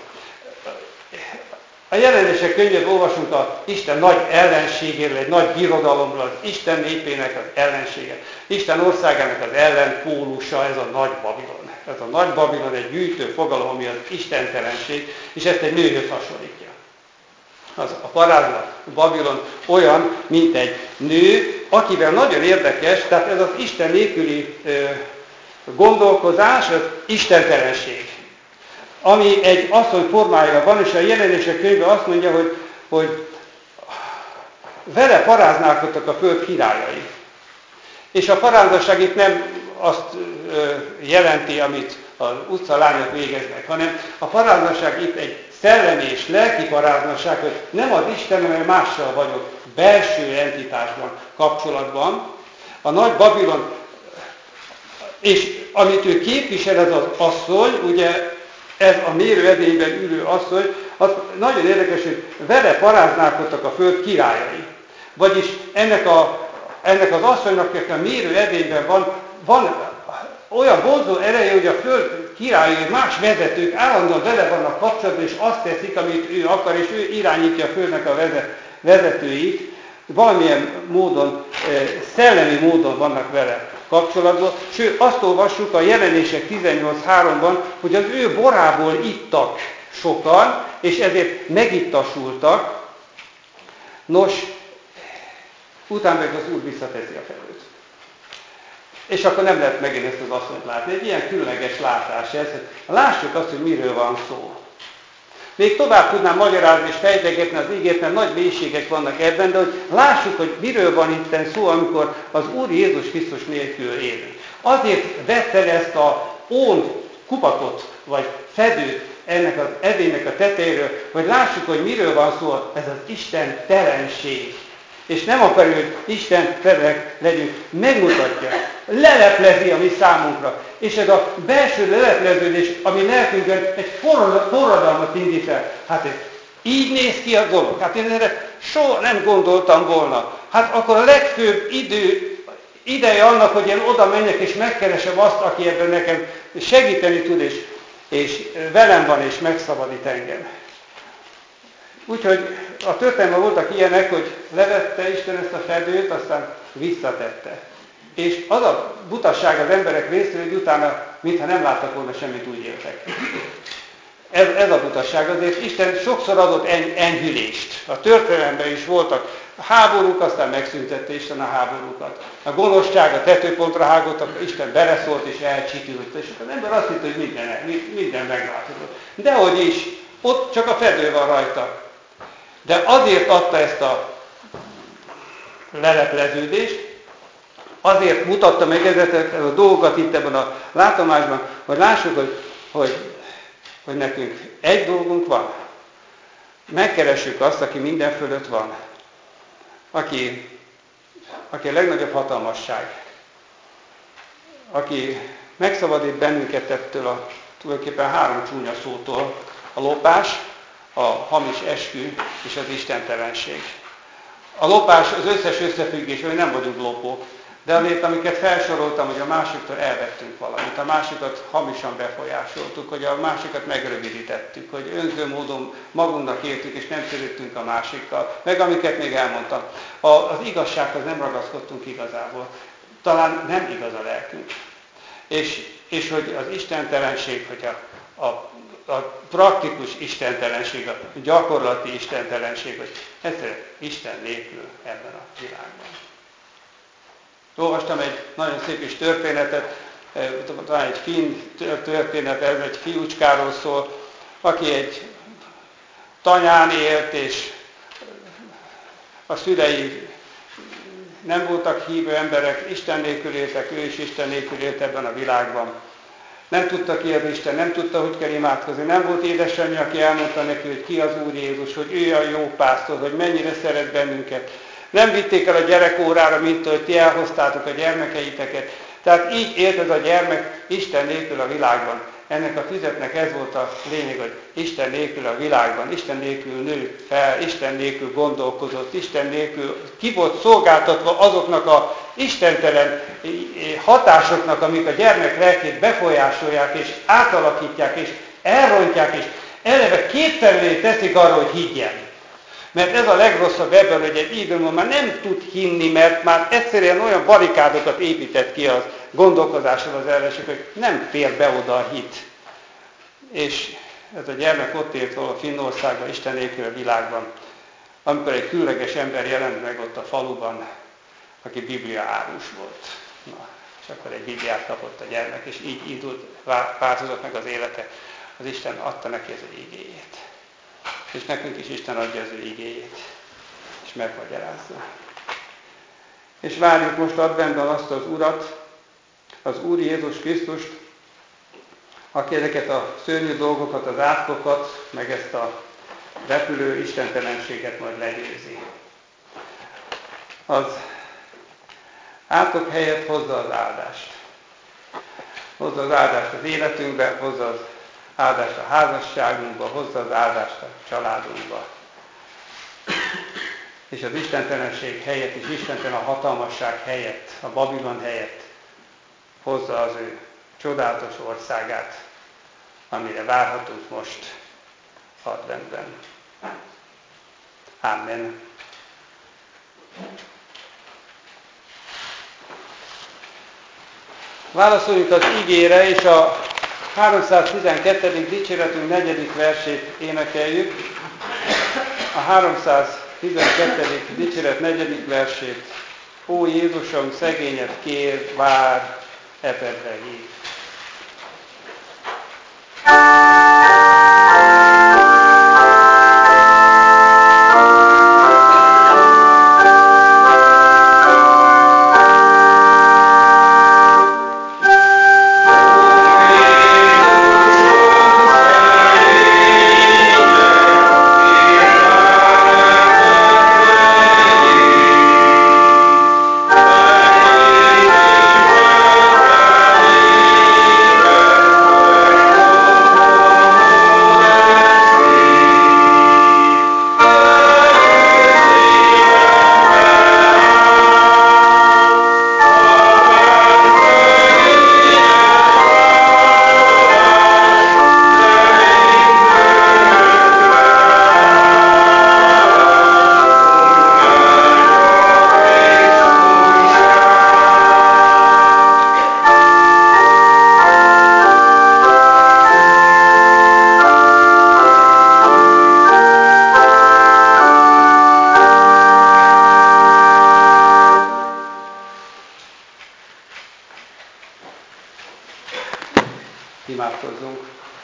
S1: A Jelenések könyvét olvasunk az Isten nagy ellenségéről, egy nagy birodalomról, az Isten népének az ellensége. Isten országának az ellenpólusa, ez a nagy Babilon. Ez a nagy Babilon egy gyűjtő fogalom, ami az istentelenség, és ezt egy nőhöz hasonlítja. Az a parázna Babilon olyan, mint egy nő, akivel nagyon érdekes, tehát ez az Isten nélküli ö, gondolkozás, az istentelenség, ami egy asszony formájában van, és a Jelenések könyve azt mondja, hogy, hogy vele paráználkodtak a föld királyai. És a paráznaság itt nem azt ö, jelenti, amit az utcalányok végeznek, hanem a paráznaság itt egy szellemi és lelki paráznaság, hogy nem az Isten, hanem mással vagyok, belső entitásban, kapcsolatban. A nagy Babilon, és amit ő képvisel, ez az asszony, ugye, ez a mérőedényben ülő asszony, az nagyon érdekes, hogy vele paráználkodtak a föld királyai. Vagyis ennek, a, ennek az asszonynak, aki a mérőedényben van, van olyan vonzó ereje, hogy a föld királyai, más vezetők állandóan vele vannak kapcsolatban, és azt teszik, amit ő akar, és ő irányítja a földnek a vezetőit. Valamilyen módon, szellemi módon vannak vele kapcsolatban. Sőt, azt olvassuk a Jelenések tizennyolc háromban, hogy az ő borából ittak sokan, és ezért megittasultak. Nos, utána meg az Úr visszateszi a felőt. És akkor nem lehet megint ezt az asszonyt látni. Egy ilyen különleges látás ez. Lássuk azt, hogy miről van szó. Még tovább tudnám magyarázni és fejtegetni az ígét, mert nagy mélységek vannak ebben, de hogy lássuk, hogy miről van itten szó, amikor az Úr Jézus Krisztus nélkül élünk. Azért vette ezt a ón kupatot, vagy fedőt ennek az edénynek a tetejéről, hogy lássuk, hogy miről van szó, ez az Isten telenség. És nem akarja, hogy Isten telek legyünk, megmutatja, leleplezi a mi számunkra. És ez a belső lelepleződés, ami lelkünkben egy forradalmat indít el. Hát ez így néz ki a dolog. Hát én erre soha nem gondoltam volna. Hát akkor a legfőbb idő, ideje annak, hogy én oda menjek és megkeresem azt, aki ebben nekem segíteni tud, és, és velem van, és megszabadít engem. Úgyhogy a történetben voltak ilyenek, hogy levette Isten ezt a fedőt, aztán visszatette. És az a butasság az emberek részéről, hogy utána, mintha nem láttak volna semmit, úgy éltek. Ez, ez a butasság. Azért Isten sokszor adott en, enyhülést. A történelemben is voltak háborúk, aztán megszüntette Isten a háborúkat. A gonoszság a tetőpontra hágott, Isten beleszólt és elcsitült. És az ember azt hitt, hogy minden, minden megváltozott. Dehogy is, ott csak a fedő van rajta. De azért adta ezt a lelepleződést, azért mutatta meg ezeket a dolgokat itt ebben a látomásban, hogy lássuk, hogy, hogy, hogy nekünk egy dolgunk van. Megkeressük azt, aki minden fölött van. Aki, aki a legnagyobb hatalmasság. Aki megszabadít bennünket ettől a tulajdonképpen három csúnya szótól. A lopás, a hamis eskü és az istentelenség. A lopás az összes összefüggés, hogy nem vagyunk lopók, de azért, amiket felsoroltam, hogy a másiktól elvettünk valamit, a másikat hamisan befolyásoltuk, hogy a másikat megrövidítettük, hogy önző módon magunknak értük, és nem törődtünk a másikkal, meg amiket még elmondtam. A, az igazsághoz nem ragaszkodtunk igazából. Talán nem igaz a lelkünk. És, és hogy az istentelenség, hogy a, a a praktikus istentelenség, a gyakorlati istentelenség, hogy egyszerűen Isten nélkül ebben a világban. Olvastam egy nagyon szép is történetet, talán egy finn történet, ez egy fiúcskáról szól, aki egy tanyán élt, és a szülei nem voltak hívő emberek, Isten nélkül éltek, ő is Isten nélkül élt ebben a világban. Nem tudta ki az Isten, nem tudta, hogy kell imádkozni. Nem volt édesanyja, aki elmondta neki, hogy ki az Úr Jézus, hogy ő a jó pásztor, hogy mennyire szeret bennünket. Nem vitték el a gyerekórára, mint hogy ti elhoztátok a gyermekeiteket. Tehát így élt ez a gyermek Isten nélkül a világban. Ennek a füzetnek ez volt a lényeg, hogy Isten nélkül a világban, Isten nélkül nőtt fel, Isten nélkül gondolkozott, Isten nélkül ki volt szolgáltatva azoknak a istentelen hatásoknak, amik a gyermek lelkét befolyásolják, és átalakítják, és elrontják, és eleve képtelenné teszik arra, hogy higgyen. Mert ez a legrosszabb ebben, hogy egy időben már nem tud hinni, mert már egyszerűen olyan barikádokat épített ki az gondolkozással az ellenség, hogy nem fér be oda a hit. És ez a gyermek ott élt valahol Finnországban, Isten nélkül a világban, amikor egy különleges ember jelent meg ott a faluban, aki Biblia árus volt. Na, és akkor egy Bibliát kapott a gyermek, és így indult, változott meg az élete. Az Isten adta neki az ő igéjét. És nekünk is Isten adja az ő igéjét, és megmagyarázza. És várjuk most adventben azt az Urat, az Úr Jézus Krisztust, aki ezeket a szörnyű dolgokat, az átkokat, meg ezt a repülő istentelenséget majd legyőzi. Az átok helyett hozza az áldást. Hozza az áldást az életünkbe, hozza az áldást a házasságunkba, hozza az áldást a családunkba. És az istentelenség helyett, és istentelen a hatalmasság helyett, a Babilon helyett hozza az ő csodálatos országát, amire várhatunk most adventben. Amen. Válaszoljunk az igére, és a háromszáztizenkettedik dicséretünk negyedik versét énekeljük. A háromszáztizenkettedik dicséret negyedik versét. Ó Jézusom, szegényet kér, vár, ebedre hív. Imádkozzunk.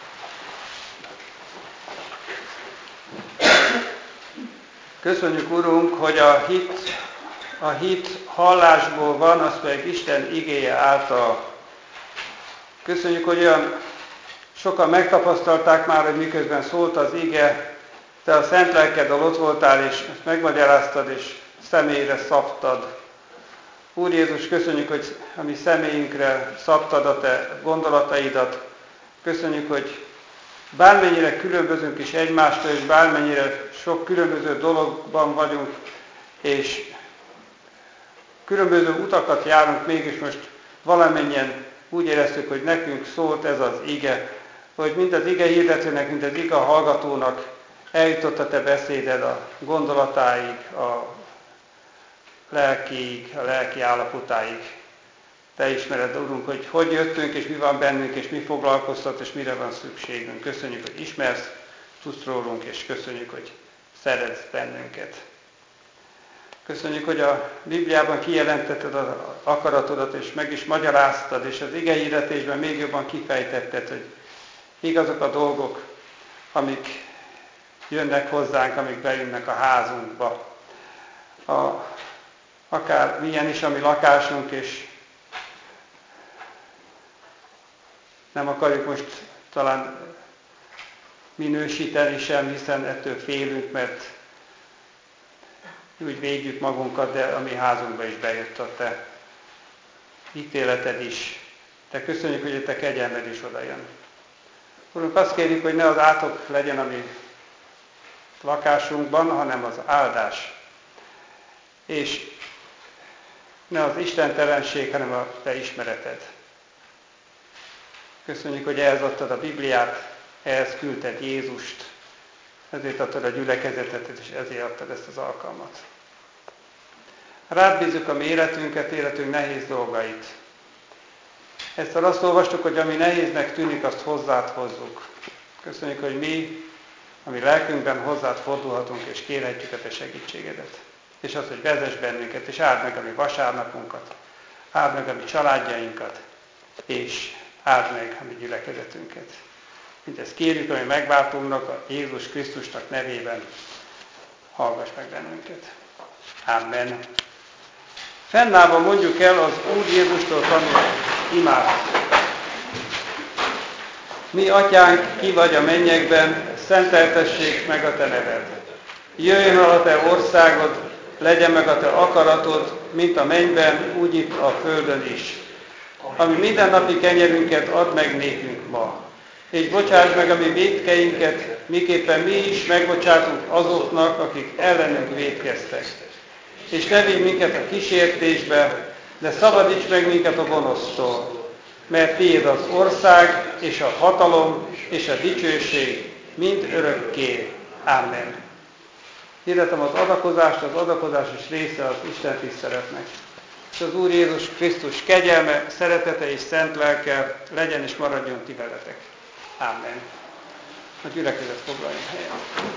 S1: Köszönjük, Urunk, hogy a hit, a hit hallásból van, az pedig Isten igéje által. Köszönjük, hogy olyan sokan megtapasztalták már, hogy miközben szólt az ige, te a szent lelkeddel ott voltál, és ezt megmagyaráztad, és személyre szabtad. Úr Jézus, köszönjük, hogy a mi személyünkre szabtad a te gondolataidat. Köszönjük, hogy bármennyire különbözünk is egymástól, és bármennyire sok különböző dologban vagyunk, és különböző utakat járunk, mégis most valamennyien úgy éreztük, hogy nekünk szólt ez az ige, hogy mind az ige hirdetőnek, mind az ige hallgatónak eljutott a te beszéded a gondolatáig, a lelkiig, a lelki állapotáig. Te ismered, Urunk, hogy hogy jöttünk, és mi van bennünk, és mi foglalkoztat, és mire van szükségünk. Köszönjük, hogy ismersz, tudsz rólunk, és köszönjük, hogy szeretsz bennünket. Köszönjük, hogy a Bibliában kijelentetted az akaratodat, és meg is magyaráztad, és az igehirdetésben még jobban kifejtetted, hogy mik azok a dolgok, amik jönnek hozzánk, amik bejönnek a házunkba. A, akár milyen is a mi lakásunk, és nem akarjuk most talán minősíteni sem, hiszen ettől félünk, mert úgy védjük magunkat, de a mi házunkba is bejött a te ítéleted is. Te köszönjük, hogy a te kegyelmed is odajön. Urunk, azt kérjük, hogy ne az átok legyen a mi lakásunkban, hanem az áldás. És ne az istentelenség, hanem a te ismereted. Köszönjük, hogy ehhez adtad a Bibliát, ehhez küldted Jézust, ezért adtad a gyülekezetet, és ezért adtad ezt az alkalmat. Rád bízzuk a mi életünket, életünk nehéz dolgait. Ezt azt olvastuk, hogy ami nehéznek tűnik, azt hozzád hozzuk. Köszönjük, hogy mi, ami lelkünkben hozzád fordulhatunk, és kérhetjük a te segítségedet. És az, hogy vezess bennünket, és áld meg a mi vasárnapunkat, áld meg a mi családjainkat, és áld meg a mi gyülekezetünket. Mindezt kérjük, ami megváltunknak, a Jézus Krisztusnak nevében, hallgass meg bennünket. Amen. Fennállva mondjuk el az Úr Jézustól tanult imát. Mi, Atyánk, ki vagy a mennyekben, szenteltessék meg a te neved. Jöjjön el a te országod, legyen meg a te akaratod, mint a mennyben, úgy itt a földön is. Ami mindennapi kenyerünket add meg nékünk ma, és bocsáss meg a mi vétkeinket, miképpen mi is megbocsátunk azoknak, akik ellenünk vétkeztek. És ne vigy minket a kísértésbe, de szabadíts meg minket a gonosztól. mert tiéd az ország, és a hatalom, és a dicsőség, mind örökké. Amen. Hirdetem az adakozást, az adakozás is része az Isten tiszteletnek. És az Úr Jézus Krisztus kegyelme, szeretete és szent lelke legyen és maradjon ti veletek. Amen. A gyülekezet foglaljon helyet.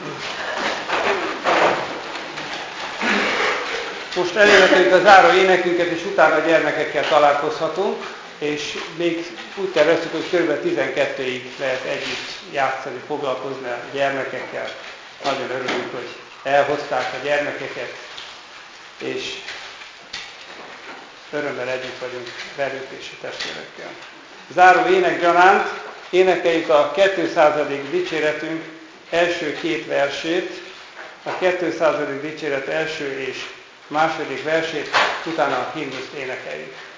S1: Most elérhetünk a záró énekünket, és utána a gyermekekkel találkozhatunk, és még úgy terveztük, hogy kb. tizenkettőig lehet együtt játszani, foglalkozni a gyermekekkel. Nagyon örülünk, hogy elhozták a gyermekeket, és örömmel együtt vagyunk velük és a testvérekkel. Záró ének gyanánt énekeljük a kétszázadik dicséretünk első két versét, a kétszázadik dicséret első és második versét, utána a himnuszt énekeljük.